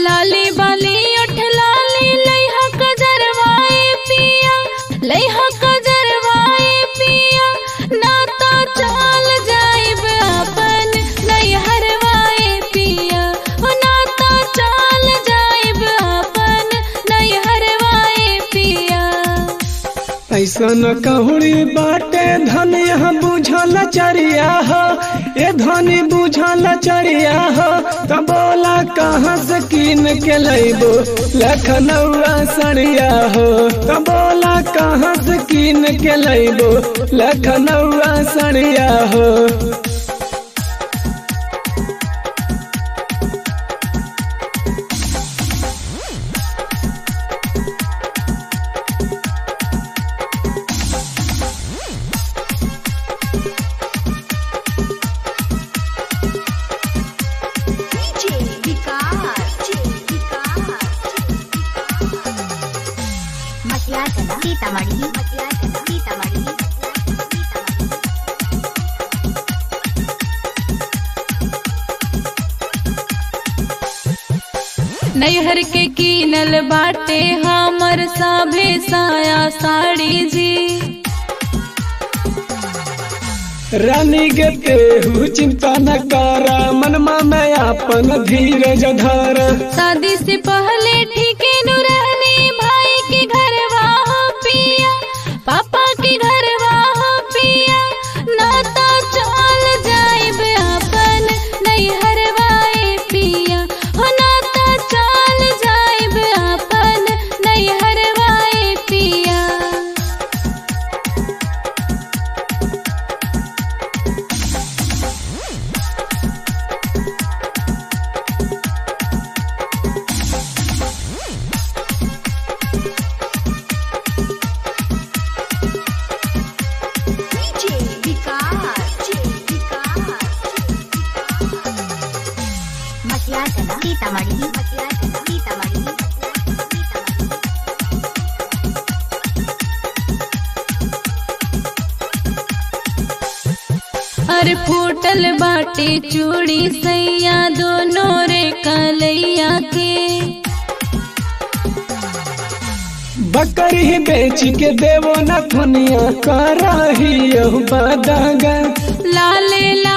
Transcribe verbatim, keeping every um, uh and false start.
लाली बाली उठ लाली लइहा कजरवाए पिया, लइहा कजरवाए पिया, नाता चाल जाइब अपन नैहरवाए पिया, ओ नाता चाल जाइब अपन नैहरवाए पिया। ऐसन कहूरी बाटे धन यहाँ बुझल चरिया हो, ए धनी बुझल चरिया हो, तो बोला कहाँ से कीन के लैबो लखनऊआ सड़िया हो, तो बोला कहाँ से कीन के लैबो लखनऊआ सड़िया हो। नैहर के कीनल बाटे हमर साभे साया साड़ी जी, रानी गे तेहू चिंता न करा, मनमा में अपन धीरज धरा। शादी से पहले ठीके नु रहने भाई के घरवा हो पिया, पापा के घरवा हो पिया, नाता चाल जाइब अपन नैहरवाए पिया, हो नाता चाल जाइब अपन नैहरवाए पिया। अरे फूटल बाटे चूड़ी सैया दोनों रे कलैया के, बकरी बेच के देवो न थुनिया कराही बादागा। लाले ला